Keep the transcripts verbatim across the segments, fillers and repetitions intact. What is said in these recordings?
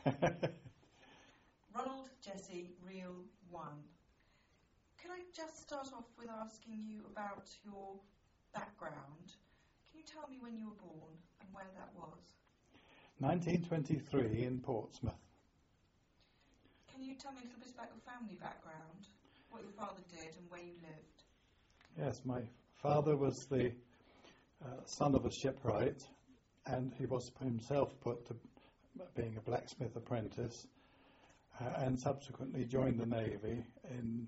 Ronald Jesse, Real One. Can I just start off with asking you about your background? Can you tell me when you were born and where that was? nineteen twenty-three in Portsmouth. Can you tell me a little bit about your family background, what your father did and where you lived? Yes, my father was the uh, son of a shipwright, and he was himself put to being a blacksmith apprentice, uh, and subsequently joined the Navy in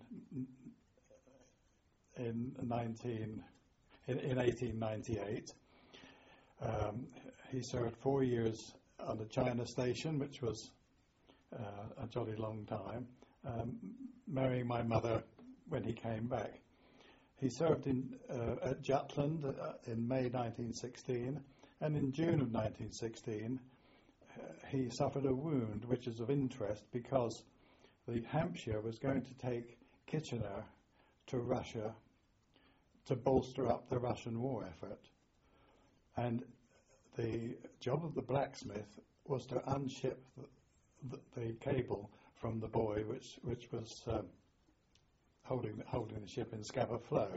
in nineteen in, in eighteen ninety-eight. Um, he served four years on the China station, which was uh, a jolly long time, um, marrying my mother when he came back. He served in uh, at Jutland uh, in May nineteen sixteen, and in June of nineteen sixteen uh, he suffered a wound which is of interest because the Hampshire was going to take Kitchener to Russia to bolster up the Russian war effort. And the job of the blacksmith was to unship the, the, the cable from the buoy, which which was um, holding holding the ship in Scapa Flow.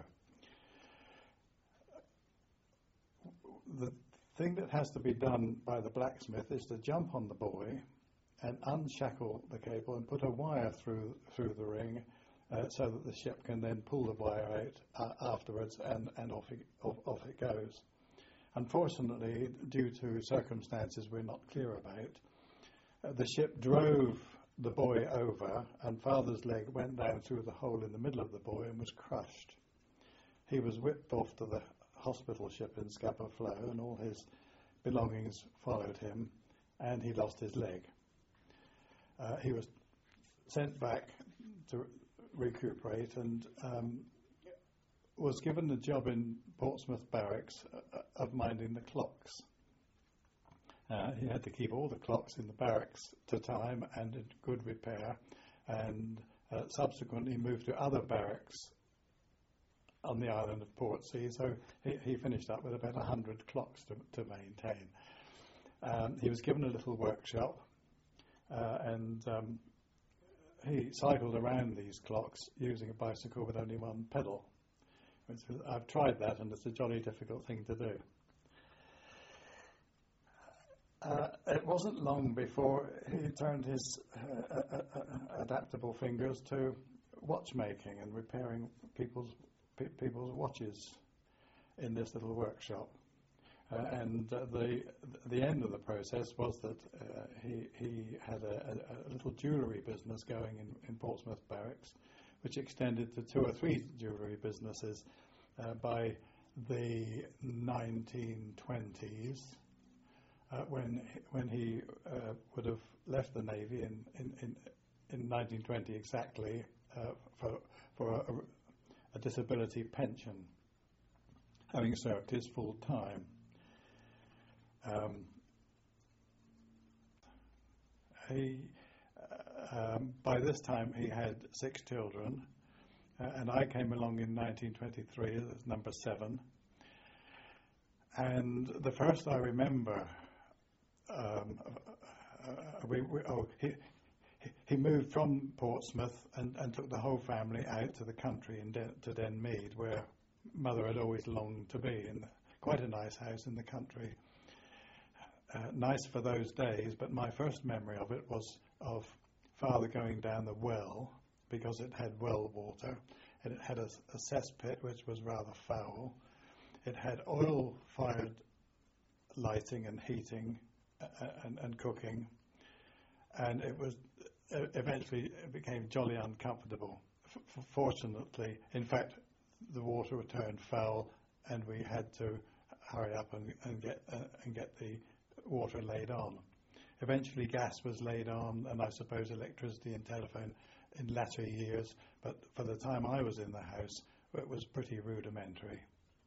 The thing that has to be done by the blacksmith is to jump on the buoy and unshackle the cable and put a wire through through the ring, uh, so that the ship can then pull the wire out uh, afterwards, and, and off, it, off, off it goes. Unfortunately, due to circumstances we're not clear about, uh, the ship drove the buoy over, and Father's leg went down through the hole in the middle of the buoy and was crushed. He was whipped off to the hospital ship in Scapa Flow, and all his belongings followed him, and he lost his leg. Uh, he was sent back to recuperate, and um, was given a job in Portsmouth Barracks uh, of minding the clocks. Uh, he had to keep all the clocks in the barracks to time and in good repair, and uh, subsequently moved to other barracks on the island of Portsea, so he, he finished up with about one hundred clocks to, to maintain. Um, he was given a little workshop, uh, and um, he cycled around these clocks using a bicycle with only one pedal. Which is, I've tried that, and it's a jolly difficult thing to do. Uh, it wasn't long before he turned his uh, uh, uh, adaptable fingers to watchmaking and repairing people's pe- people's watches in this little workshop. Uh, and uh, the the end of the process was that uh, he he had a, a, a little jewellery business going in, in Portsmouth Barracks, which extended to two or three jewellery businesses uh, by the nineteen twenties. Uh, when when he uh, would have left the Navy in in, in, in nineteen twenty exactly uh, for for a, a disability pension, having served his full time. Um, he uh, um, by this time he had six children, uh, and I came along in nineteen twenty-three as number seven. And the first I remember. Um, uh, we, we, oh, he, he moved from Portsmouth and, and took the whole family out to the country in Den, to Denmead, where Mother had always longed to be, in the, quite a nice house in the country. Uh, nice for those days, but my first memory of it was of Father going down the well, because it had well water, and it had a, a cesspit which was rather foul. It had oil-fired lighting and heating, And, and cooking, and it was uh, eventually it became jolly uncomfortable. F- fortunately, in fact, the water turned foul, and we had to hurry up and, and get uh, and get the water laid on. Eventually, gas was laid on, and I suppose electricity and telephone in latter years. But for the time I was in the house, it was pretty rudimentary.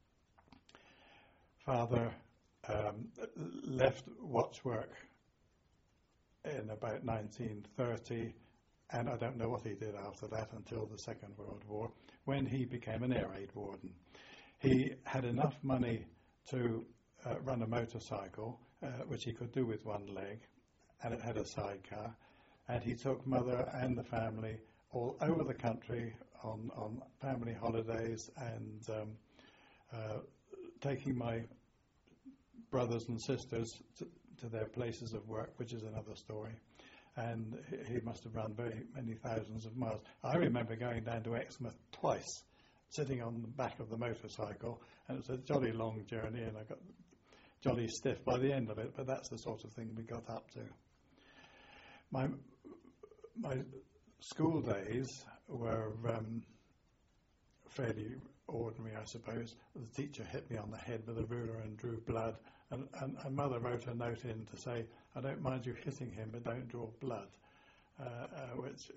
Father Um, left watchwork in about nineteen thirty, and I don't know what he did after that until the Second World War, when he became an air raid warden. He had enough money to uh, run a motorcycle, uh, which he could do with one leg, and it had a sidecar, and he took Mother and the family all over the country on, on family holidays, and um, uh, taking my brothers and sisters to, to their places of work, which is another story. And he, he must have run very many thousands of miles. I remember going down to Exmouth twice, sitting on the back of the motorcycle, and it was a jolly long journey, and I got jolly stiff by the end of it, but that's the sort of thing we got up to. My my school days were um, fairly ordinary, I suppose. The teacher hit me on the head with a ruler and drew blood, and, and, and Mother wrote a note in to say, I don't mind you hitting him, but don't draw blood, uh, uh, which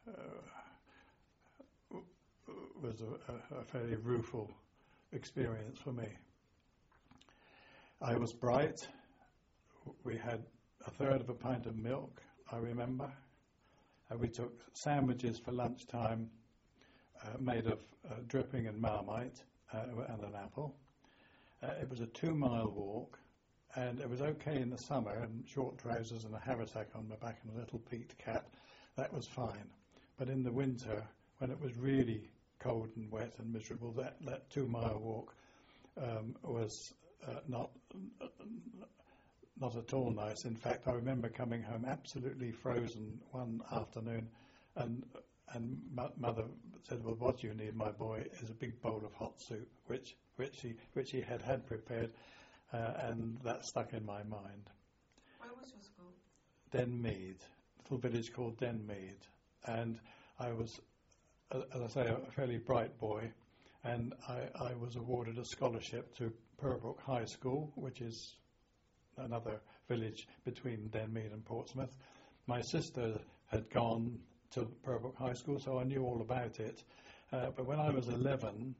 uh, was a, a fairly rueful experience for me. I was bright. We had a third of a pint of milk, I remember. Uh, we took sandwiches for lunchtime uh, made of uh, dripping and Marmite uh, and an apple. Uh, it was a two-mile walk, and it was okay in the summer, and short trousers and a haversack on my back and a little peaked cap. That was fine. But in the winter, when it was really cold and wet and miserable, that, that two-mile walk um, was uh, not not at all nice. In fact, I remember coming home absolutely frozen one afternoon, and and m- Mother said, "Well, what you need, my boy, is a big bowl of hot soup," which which he which he had had prepared, uh, and that stuck in my mind. Where was your school? Denmead, little village called Denmead, and I was, as I say, a fairly bright boy, and I, I was awarded a scholarship to Purbrook High School, which is another village between Denmead and Portsmouth. My sister had gone to Purbrook High School, so I knew all about it. Uh, but when I was eleven,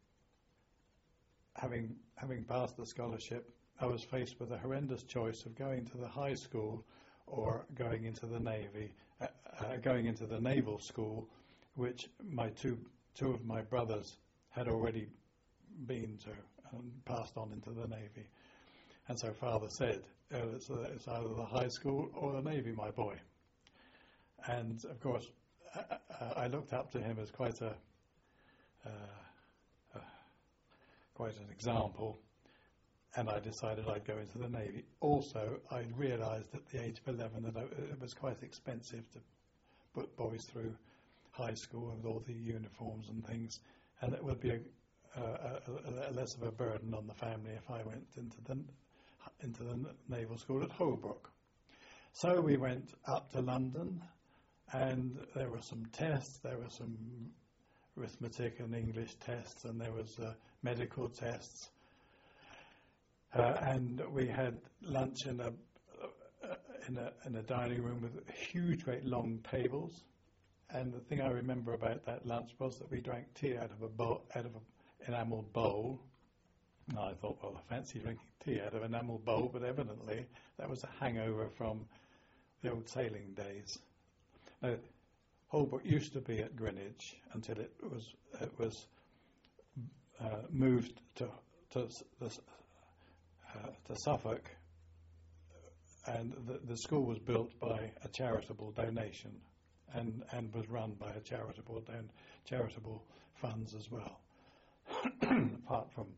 having having passed the scholarship, I was faced with a horrendous choice of going to the high school or going into the Navy, uh, uh, going into the naval school, which my two two of my brothers had already been to and passed on into the Navy. And so Father said, oh, it's, it's either the high school or the Navy, my boy. And of course, I, I looked up to him as quite a, uh, uh, quite an example, and I decided I'd go into the Navy. Also, I realised at the age of eleven that I, it was quite expensive to put boys through high school with all the uniforms and things, and it would be a, a, a, a less of a burden on the family if I went into the into the naval school at Holbrook. So we went up to London, and there were some tests. There were some arithmetic and English tests, and there was uh, medical tests. Uh, and we had lunch in a, uh, in a in a dining room with huge, great long tables. And the thing I remember about that lunch was that we drank tea out of a bowl, out of an enamelled bowl. And I thought, well, I fancy drinking tea out of an enamel bowl, but evidently that was a hangover from the old sailing days. Now, Holbrook used to be at Greenwich until it was it was uh, moved to to, the, uh, to Suffolk, and the, the school was built by a charitable donation, and and was run by a charitable don- charitable funds as well, apart from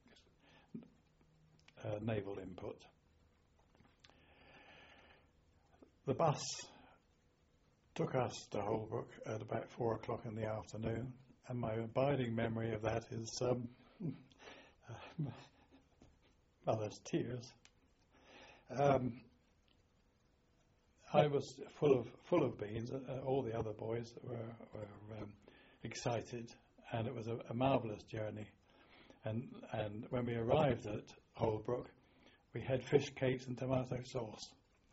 Uh, naval input. The bus took us to Holbrook at about four o'clock in the afternoon, and my abiding memory of that is um, uh, mother's tears. Um, I was full of full of beans. Uh, all the other boys were, were um, excited, and it was a, a marvellous journey. And and when we arrived at Holbrook, we had fish cakes and tomato sauce.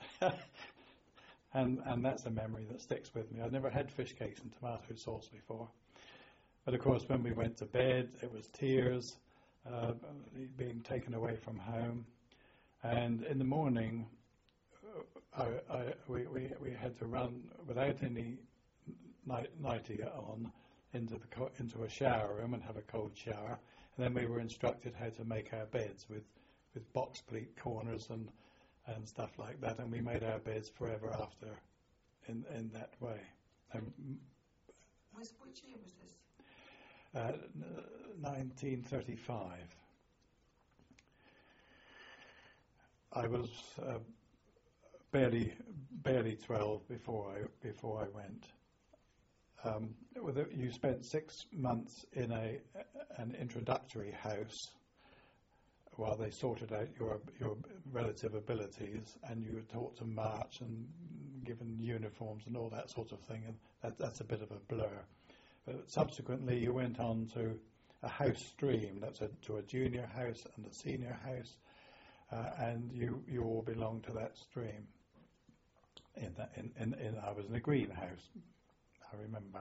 and and that's a memory that sticks with me. I'd never had fish cakes and tomato sauce before. But of course, when we went to bed, it was tears, uh, being taken away from home. And in the morning, I, I, we, we, we had to run without any night, nightie on into, the co- into a shower room and have a cold shower. And then we were instructed how to make our beds with, with box pleat corners and and stuff like that, and we made our beds forever after in in that way. Um, was, which year was this? uh, nineteen thirty-five. I was uh, barely barely twelve before I before I went. Um, with it, you spent six months in a an introductory house while they sorted out your your relative abilities, and you were taught to march and given uniforms and all that sort of thing, and that, that's a bit of a blur. But subsequently, you went on to a house stream. That's a, to a junior house and a senior house, uh, and you you all belong to that stream. In that, in, in, in I was in a greenhouse, I remember.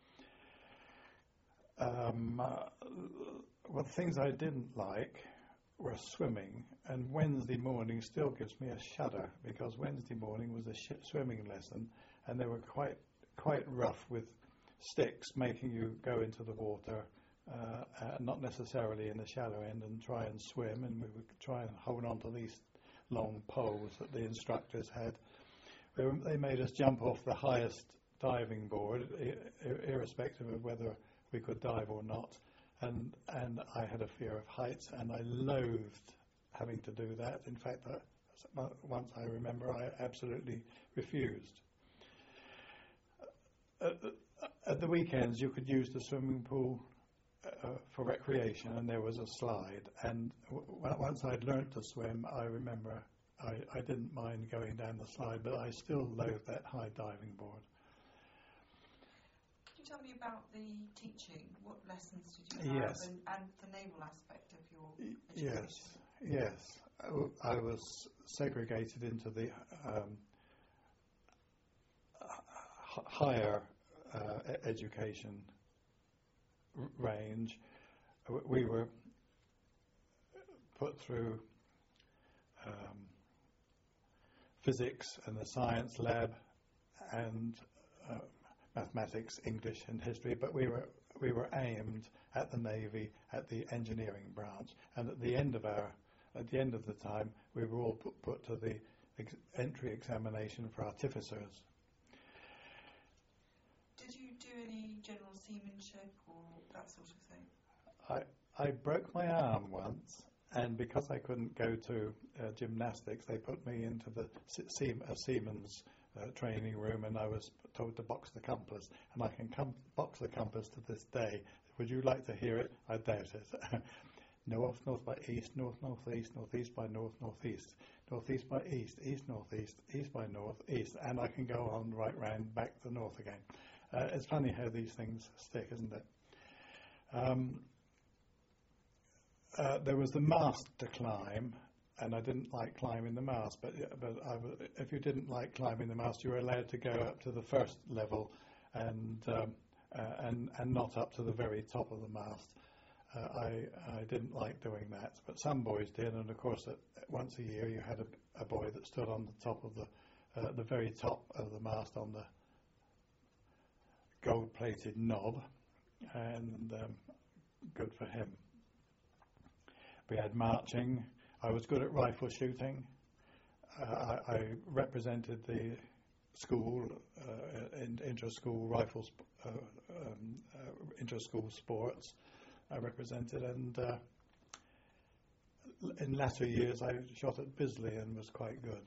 Um, uh, well, things I didn't like were swimming, and Wednesday morning still gives me a shudder, because Wednesday morning was a sh- swimming lesson, and they were quite quite rough with sticks, making you go into the water, uh, uh, not necessarily in the shallow end, and try and swim, and we would try and hold on to these long poles that the instructors had. They, were, they made us jump off the highest diving board, I- irrespective of whether we could dive or not. And and I had a fear of heights, and I loathed having to do that. In fact, I, once I remember, I absolutely refused. At, at the weekends, you could use the swimming pool uh, for recreation, and there was a slide. And w- once I'd learnt to swim, I remember I, I didn't mind going down the slide, but I still loathed that high diving board. Can you tell me about the teaching? What lessons did you have, yes. and, and the naval aspect of your education? Yes, yes. I, w- I was segregated into the um, h- higher uh, e- education r- range. W- We were put through um, physics and the science lab, and uh, mathematics, English, and history, but we were we were aimed at the Navy, at the engineering branch, and at the end of our at the end of the time, we were all put, put to the ex- entry examination for artificers. Did you do any general seamanship or that sort of thing? I I broke my arm once, and because I couldn't go to uh, gymnastics, they put me into the se- seam, a seaman's uh, training room, and I was told to box the compass, and I can com- box the compass to this day. Would you like to hear it? I doubt it. North, north by east, north, northeast, northeast by north, northeast, northeast by east, east, northeast, east by north, east, and I can go on right round back to north again. Uh, it's funny how these things stick, isn't it? Um, uh, there was the mast to climb, and I didn't like climbing the mast, but but I w- if you didn't like climbing the mast, you were allowed to go up to the first level, and um, uh, and and not up to the very top of the mast. Uh, I I didn't like doing that, but some boys did, and of course, at, once a year you had a, a boy that stood on the top of the uh, the very top of the mast on the gold-plated knob, and um, good for him. We had marching. I was good at rifle shooting. Uh, I, I represented the school uh, in inter-school rifle, sp- uh, um, uh, inter-school sports. I represented, and uh, in latter years I shot at Bisley and was quite good.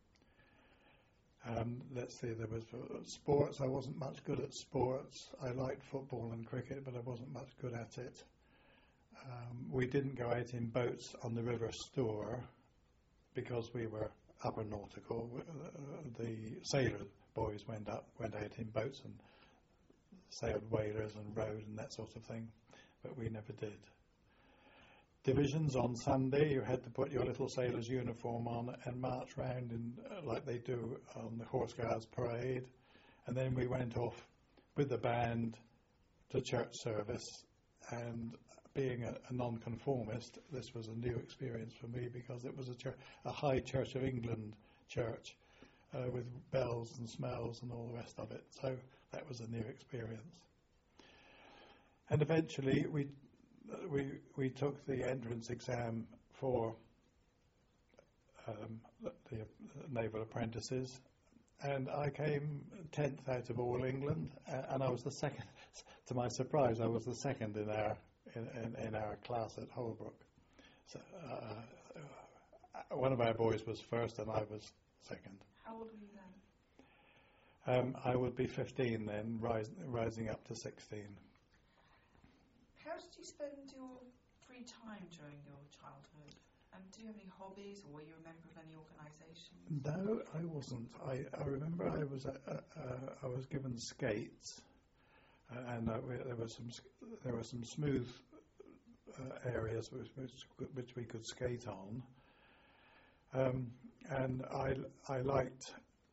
Um, let's see, there was uh, sports. I wasn't much good at sports. I liked football and cricket, but I wasn't much good at it. Um, we didn't go out in boats on the River Stour because we were upper nautical. Uh, the sailor boys went up, went out in boats and sailed whalers and rowed and that sort of thing, but we never did. Divisions on Sunday, you had to put your little sailor's uniform on and march round in, uh, like they do on the Horse Guards parade, and then we went off with the band to church service. And being a, a non-conformist, this was a new experience for me because it was a, church, a High Church of England church uh, with bells and smells and all the rest of it. So that was a new experience. And eventually we we we took the entrance exam for um, the, the naval apprentices, and I came tenth out of all England, uh, and I was the second. To my surprise, I was the second in our in, in, in our class at Holbrook. So, uh, uh, one of our boys was first, and I was second. How old were you then? Um, I would be fifteen then, rise, rising up to sixteen. How did you spend your free time during your childhood? And do you have any hobbies, or were you a member of any organisations? No, I wasn't. I, I remember I was uh, uh, I was given skates, uh, and uh, we, there were some there were some smooth uh, areas which, which which we could skate on, um, and I I liked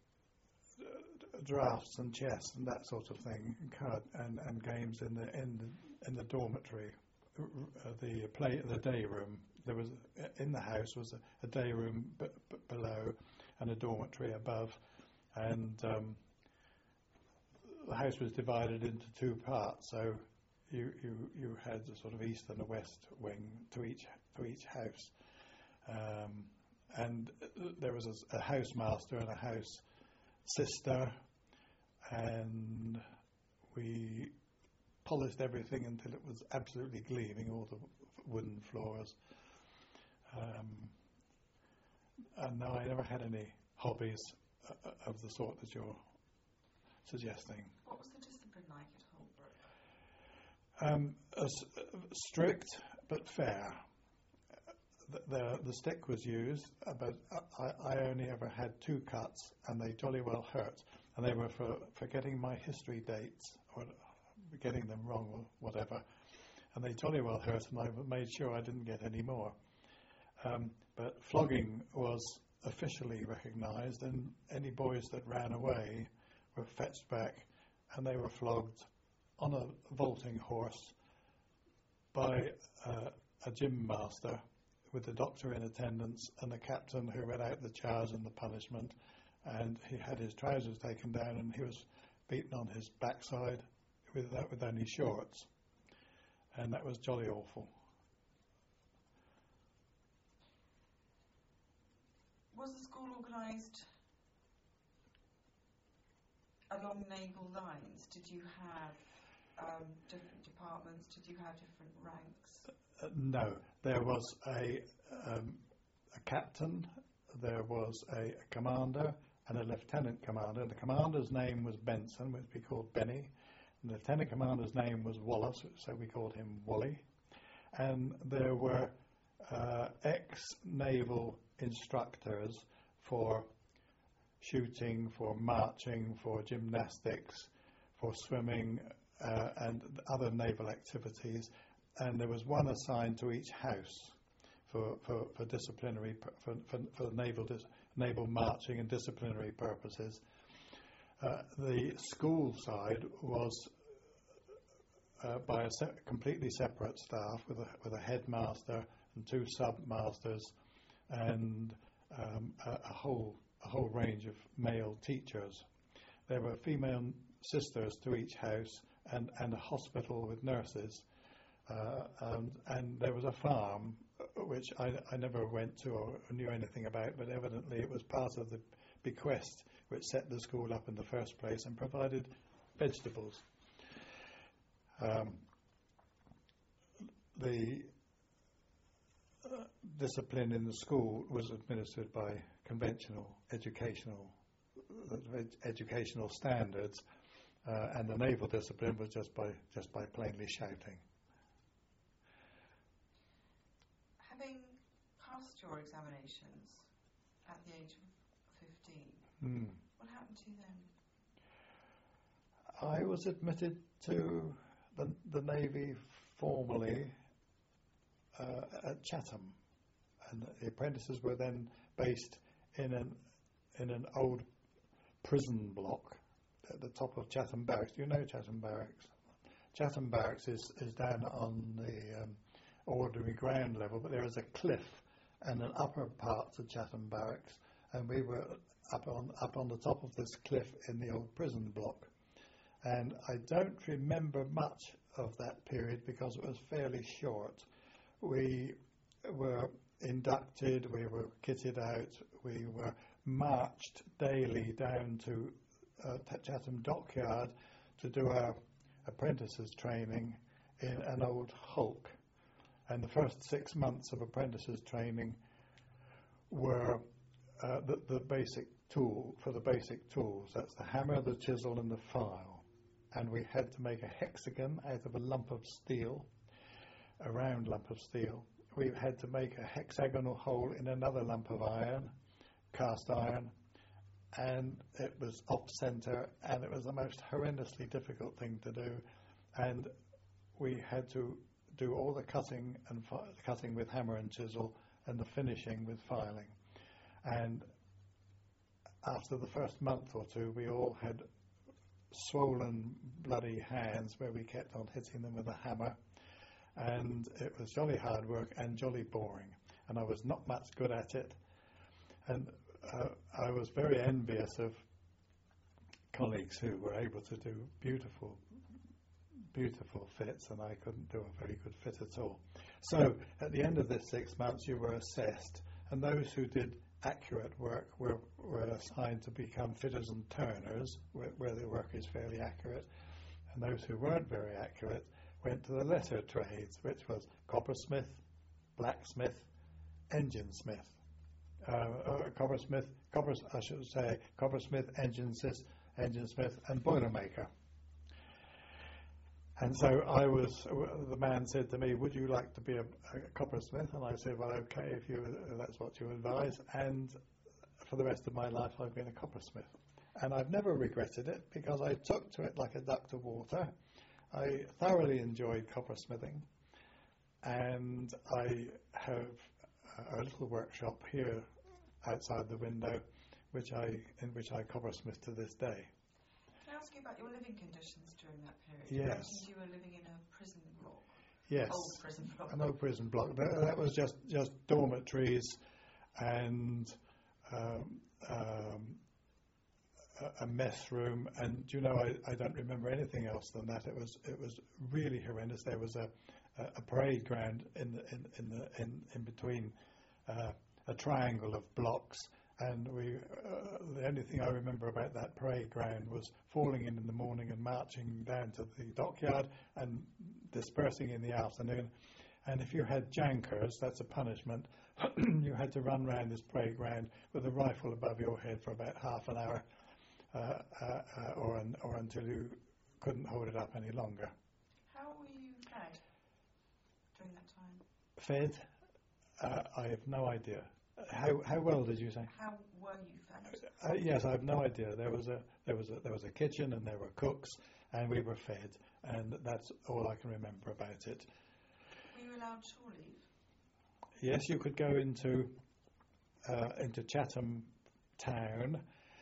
drafts and chess and that sort of thing, card and, and games in the in the, in the dormitory, uh, the play the day room. There was in the house was a, a day room b- b- below, and a dormitory above, and um, the house was divided into two parts. So you you you had a sort of east and a west wing to each to each house, um, and there was a, a housemaster and a house sister, and we polished everything until it was absolutely gleaming, all the wooden floors. Um, and no, I never had any hobbies uh, of the sort that you're suggesting. What was the discipline like at Holbrook? Um, uh, s- uh, strict but fair. The, the, the stick was used, uh, but I, I only ever had two cuts, and they jolly well hurt. And they were for, for getting my history dates, or getting them wrong or whatever. And they jolly well hurt, and I made sure I didn't get any more. Um, but flogging was officially recognised, and any boys that ran away were fetched back, and they were flogged on a vaulting horse by uh, a gym master, with the doctor in attendance and the captain who read out the charge and the punishment, and he had his trousers taken down and he was beaten on his backside with that with only shorts, and that was jolly awful. Was the school organised along naval lines? Did you have um, different departments? Did you have different ranks? Uh, no, there was a, um, a captain, there was a, a commander and a lieutenant commander. The commander's name was Benson, which we called Benny. And the lieutenant commander's name was Wallace, so we called him Wally. And there were uh, ex-naval instructors for shooting, for marching, for gymnastics, for swimming, uh, and other naval activities. And there was one assigned to each house for, for, for disciplinary, for, for, for naval, dis, naval marching and disciplinary purposes. Uh, the school side was uh, by a se- completely separate staff with a, with a headmaster and two submasters and um, a, a whole a whole range of male teachers. There were female sisters to each house, and, and a hospital with nurses. Uh, and, and there was a farm, which I, I never went to or knew anything about, but evidently it was part of the bequest which set the school up in the first place and provided vegetables. Um, the uh, discipline in the school was administered by conventional educational uh, ed- educational standards, uh, and the naval discipline was just by just by plainly shouting. Having passed your examinations at the age of fifteen, Mm. what happened to you then? I was admitted to the, the Navy formally uh, at Chatham, and the apprentices were then based in an in an old prison block at the top of Chatham Barracks. Do you know Chatham Barracks? Chatham Barracks is, is down on the um, ordinary ground level, but there is a cliff and an upper part to Chatham Barracks, and we were up on up on the top of this cliff in the old prison block. And I don't remember much of that period because it was fairly short. We were inducted, we were kitted out, we were marched daily down to uh, Chatham Dockyard to do our apprentices training in an old hulk. And the first six months of apprentices training were uh, the, the basic tool, for the basic tools. That's the hammer, the chisel and the file. And we had to make a hexagon out of a lump of steel, a round lump of steel. We had to make a hexagonal hole in another lump of iron, cast iron, and it was off-centre, and it was the most horrendously difficult thing to do. And we had to do all the cutting and fi- cutting with hammer and chisel, and the finishing with filing. And after the first month or two, we all had swollen, bloody hands where we kept on hitting them with a hammer. And it was jolly hard work and jolly boring. And I was not much good at it. And uh, I was very envious of colleagues who were able to do beautiful, beautiful fits, and I couldn't do a very good fit at all. So at the end of this six months, you were assessed, and those who did accurate work were, were assigned to become fitters and turners, where, where the work is fairly accurate, and those who weren't very accurate went to the lesser trades, which was coppersmith, blacksmith, engine smith. Uh, uh, coppersmith, copper, I should say, coppersmith, engine smith, engine smith, and boilermaker. And so I was. The man said to me, "Would you like to be a, a coppersmith?" And I said, "Well, okay, if you that's what you advise." And for the rest of my life, I've been a coppersmith, and I've never regretted it because I took to it like a duck to water. I thoroughly enjoyed coppersmithing, and I have a little workshop here outside the window, which I in which I coppersmith to this day. Can I ask you about your living conditions during that period? Yes. You were living in a prison block. Yes. Old prison block. An old prison block. That, that was just, just dormitories and um, um, a, a mess room. And do you know, I, I don't remember anything else than that. It was it was really horrendous. There was a, a, a parade ground in the in in the in, in between uh, a triangle of blocks. And we, uh, the only thing I remember about that parade ground was falling in in the morning and marching down to the dockyard and dispersing in the afternoon. And if you had jankers, that's a punishment, you had to run round this parade ground with a rifle above your head for about half an hour uh, uh, uh, or, un, or until you couldn't hold it up any longer. How were you fed during that time? Fed? Uh, I have no idea. How how well did you say? How were you fed? Uh, yes, I have no idea. There was a there was a there was a kitchen and there were cooks and we were fed, and that's all I can remember about it. Were you allowed shore leave? Yes, you could go into uh, into Chatham town.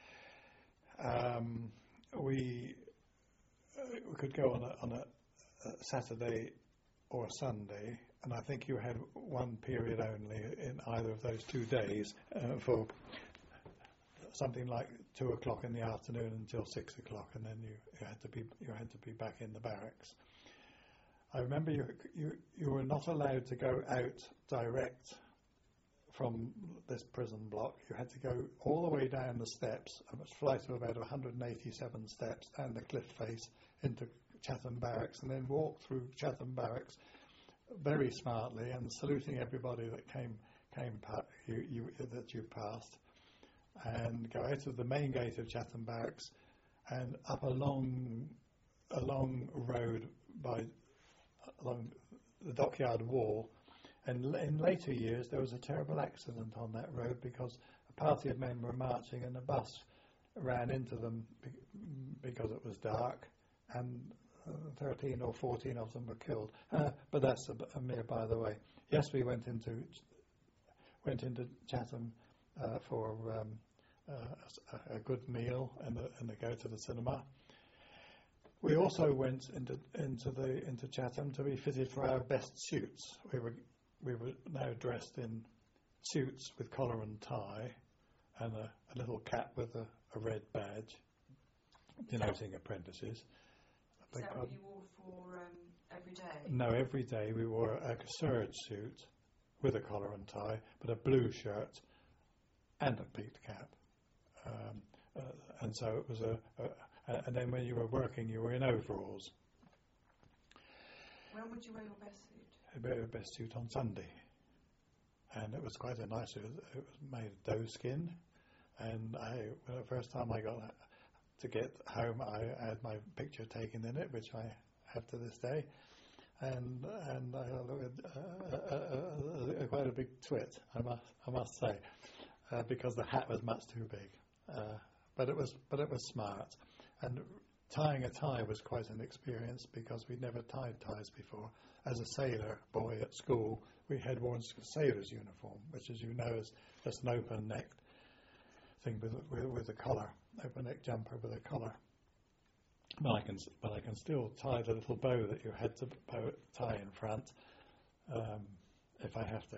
Um, we uh, we could go on a on a, a Saturday or Sunday. And I think you had one period only in either of those two days uh, for something like two o'clock in the afternoon until six o'clock, and then you, you had to be you had to be back in the barracks. I remember you you you were not allowed to go out direct from this prison block. You had to go all the way down the steps, a flight of about one hundred eighty-seven steps down the cliff face into Chatham Barracks, and then walk through Chatham Barracks very smartly and saluting everybody that came came pa- you, you, that you passed, and go out of the main gate of Chatham Barracks and up a long a long road by along the dockyard wall. And in later years there was a terrible accident on that road because a party of men were marching and a bus ran into them be- because it was dark, and Uh, thirteen or fourteen of them were killed, uh, but that's a, a mere by the way. Yes, we went into went into Chatham uh, for um, uh, a, a good meal and a, and a go to the cinema. We also went into into the into Chatham to be fitted for our best suits. We were we were now dressed in suits with collar and tie, and a, a little cap with a, a red badge denoting apprentices. Is that what you wore for um, every day? No, every day we wore a serge suit with a collar and tie, but a blue shirt and a peaked cap. Um, uh, and so it was a, a, a, and then when you were working, you were in overalls. When would you wear your best suit? I wear your best suit on Sunday. And it was quite a nice suit. It was made of doe skin. And I, well, the first time I got to get home, I had my picture taken in it, which I have to this day. And and I looked uh, uh, uh, uh, quite a big twit, I must I must say, uh, because the hat was much too big. Uh, but it was but it was smart. And tying a tie was quite an experience because we'd never tied ties before. As a sailor boy at school, we had worn a sailor's uniform, which, as you know, is just an open-necked thing with with, with a collar, open-neck jumper with a collar. But I can, but I can still tie the little bow that you had to bow, tie in front, um, if I have to.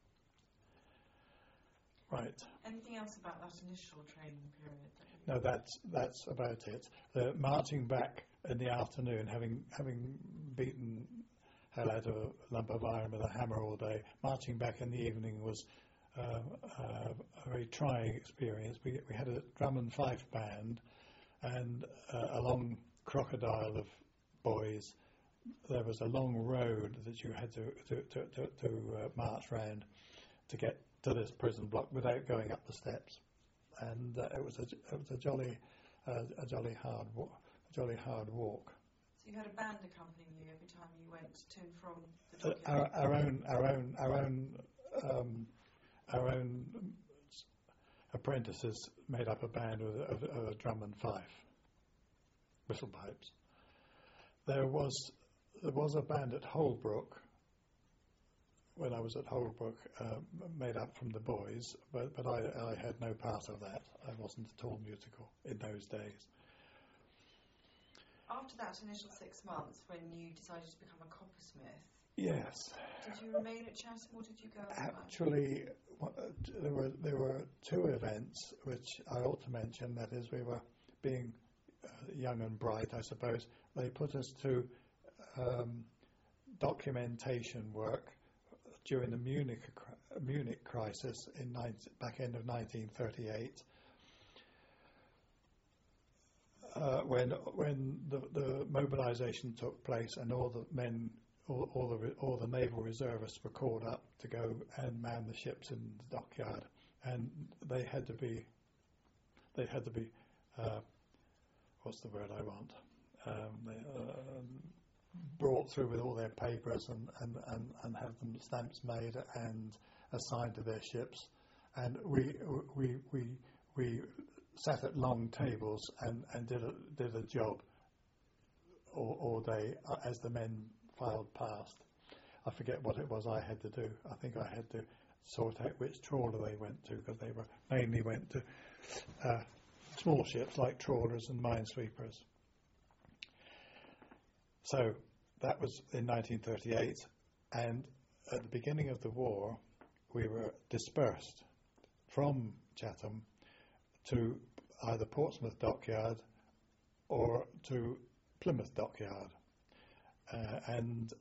Right. Anything else about that initial training period? No, that's that's about it. Uh, marching back in the afternoon, having having beaten hell out of a lump of iron with a hammer all day, marching back in the evening was uh, uh, a very trying experience. We we had a drum and fife band. And uh, along Crocodile of boys, there was a long road that you had to to to, to, to uh, march round to get to this prison block without going up the steps, and uh, it was a it was a jolly uh, a jolly hard wa- a jolly hard walk. So you had a band accompanying you every time you went to and from the Uh, dockyard? our, our own our own our own um, our own apprentices made up a band with a, of, of a drum and fife, whistle pipes. There was there was a band at Holbrook when I was at Holbrook, uh, made up from the boys, but but I, I had no part of that. I wasn't at all musical in those days. After that initial six months, when you decided to become a coppersmith, Yes. did you remain at Chatham or did you go elsewhere? Actually, wha- uh, there were there were two events which I ought to mention. That is, we were being uh, young and bright, I suppose. They put us to um, documentation work during the Munich cri- Munich crisis in nineteen, back end of nineteen thirty-eight. Uh, when when the, the mobilisation took place and all the men, all, all the re- all the naval reservists were called up to go and man the ships in the dockyard, and they had to be they had to be uh, what's the word I want um, they, uh, brought through with all their papers and, and, and, and have them stamps made and assigned to their ships, and we we we we. sat at long tables and, and did a did a job all, all day uh, as the men filed past. I forget what it was I had to do. I think I had to sort out which trawler they went to, because they were mainly went to uh, small ships like trawlers and minesweepers. So that was in nineteen thirty-eight, and at the beginning of the war we were dispersed from Chatham to either Portsmouth Dockyard or to Plymouth Dockyard, uh, and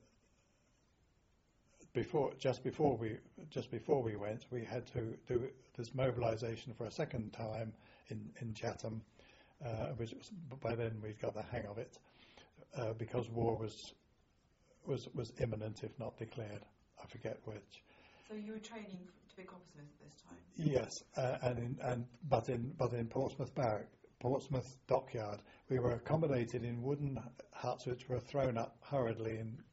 before, just before we, just before we went, we had to do this mobilisation for a second time in in Chatham, uh, which was, by then we'd got the hang of it, uh, because war was was was imminent if not declared. I forget which. So you were training to be a coppersmith at this time? Yes, uh, and in, and but in but in Portsmouth Barrack, Portsmouth Dockyard, we were accommodated in wooden huts which were thrown up hurriedly in